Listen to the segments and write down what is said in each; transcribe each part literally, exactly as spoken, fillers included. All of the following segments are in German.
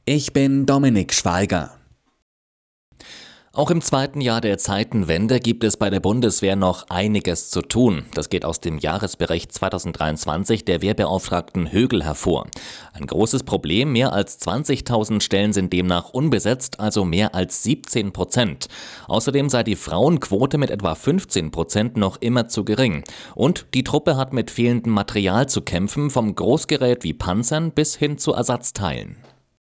Ich bin Dominik Schweiger. Auch im zweiten Jahr der Zeitenwende gibt es bei der Bundeswehr noch einiges zu tun. Das geht aus dem Jahresbericht zweitausenddreiundzwanzig der Wehrbeauftragten Högel hervor. Ein großes Problem, mehr als zwanzigtausend Stellen sind demnach unbesetzt, also mehr als siebzehn Prozent. Außerdem sei die Frauenquote mit etwa fünfzehn Prozent noch immer zu gering. Und die Truppe hat mit fehlendem Material zu kämpfen, vom Großgerät wie Panzern bis hin zu Ersatzteilen.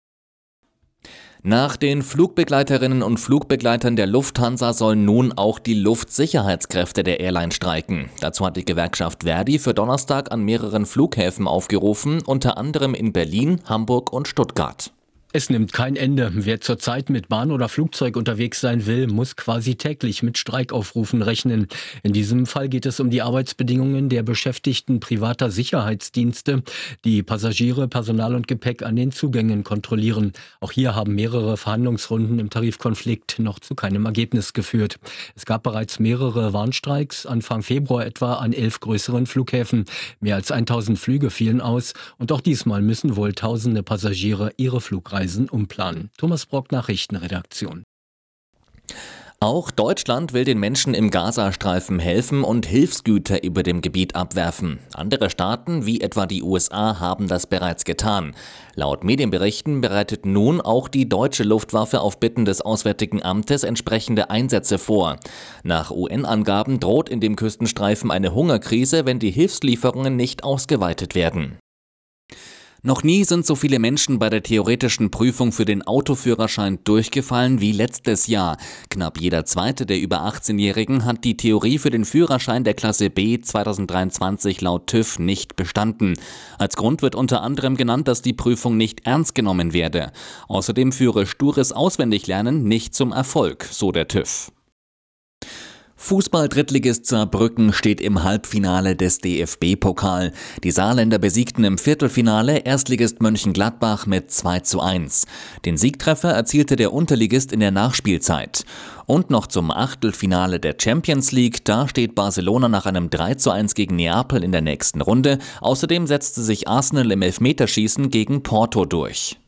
Nach den Flugbegleiterinnen und Flugbegleitern der Lufthansa sollen nun auch die Luftsicherheitskräfte der Airline streiken. Dazu hat die Gewerkschaft Verdi für Donnerstag an mehreren Flughäfen aufgerufen, unter anderem in Berlin, Hamburg und Stuttgart. Es nimmt kein Ende. Wer zurzeit mit Bahn oder Flugzeug unterwegs sein will, muss quasi täglich mit Streikaufrufen rechnen. In diesem Fall geht es um die Arbeitsbedingungen der Beschäftigten privater Sicherheitsdienste, die Passagiere, Personal und Gepäck an den Zugängen kontrollieren. Auch hier haben mehrere Verhandlungsrunden im Tarifkonflikt noch zu keinem Ergebnis geführt. Es gab bereits mehrere Warnstreiks, Anfang Februar etwa an elf größeren Flughäfen. Mehr als tausend Flüge fielen aus und auch diesmal müssen wohl tausende Passagiere ihre Flugreisen umplanen. Thomas Brock, Nachrichtenredaktion. Auch Deutschland will den Menschen im Gazastreifen helfen und Hilfsgüter über dem Gebiet abwerfen. Andere Staaten, wie etwa die U S A, haben das bereits getan. Laut Medienberichten bereitet nun auch die deutsche Luftwaffe auf Bitten des Auswärtigen Amtes entsprechende Einsätze vor. Nach U N-Angaben droht in dem Küstenstreifen eine Hungerkrise, wenn die Hilfslieferungen nicht ausgeweitet werden. Noch nie sind so viele Menschen bei der theoretischen Prüfung für den Autoführerschein durchgefallen wie letztes Jahr. Knapp jeder zweite der über achtzehnjährigen hat die Theorie für den Führerschein der Klasse B zweitausenddreiundzwanzig laut TÜV nicht bestanden. Als Grund wird unter anderem genannt, dass die Prüfung nicht ernst genommen werde. Außerdem führe stures Auswendiglernen nicht zum Erfolg, so der TÜV. Fußball-Drittligist Saarbrücken steht im Halbfinale des D F B-Pokal. Die Saarländer besiegten im Viertelfinale Erstligist Mönchengladbach mit zwei zu eins. Den Siegtreffer erzielte der Unterligist in der Nachspielzeit. Und noch zum Achtelfinale der Champions League, da steht Barcelona nach einem drei zu eins gegen Neapel in der nächsten Runde. Außerdem setzte sich Arsenal im Elfmeterschießen gegen Porto durch.